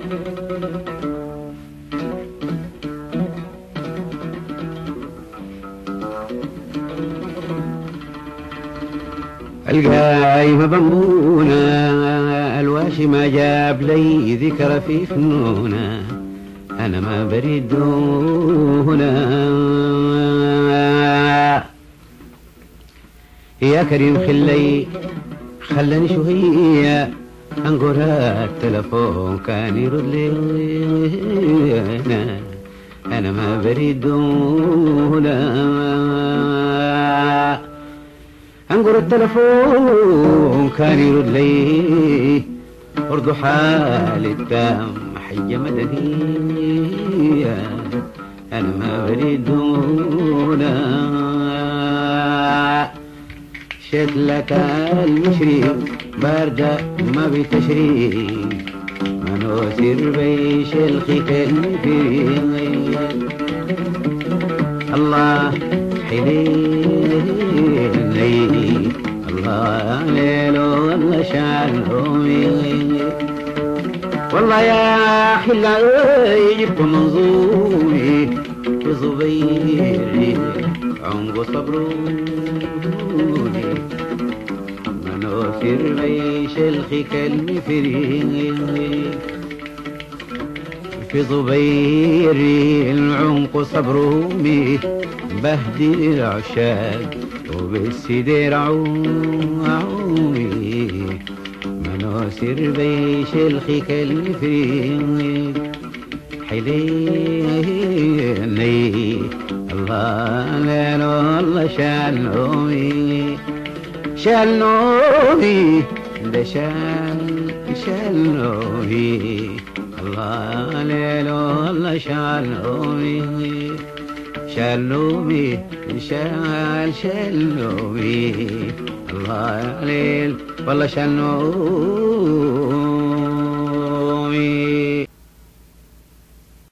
القايمة بمونة الواشي ما جاب لي ذكر في فنونة، أنا ما بريد هنا يا كريم خلني شوية أنقر التلفون كان يرد لي أنا ما بريد هنا أنقر التلفون كان يرد لي برضو حال التام حية مدنية أنا ما بريد هنا شكلك المشري باردة ما بتشري ما نوسر بيش الخيك الفريق الله حليلي الله ليلو والله شعلومي والله يا حلا جبت منظومي بصبيري عنقو صبروني ما نوسر بيش الخيك المفريق في ضبيري العنق صبرومي بهدي العشاق وبالسدير عومي ما نوسر بيش الخيك المفريق حليلي الله ليل والله شالنومي ده شالنومي الله ليل والله شالنومي شالنومي الله ليل والله شالنومي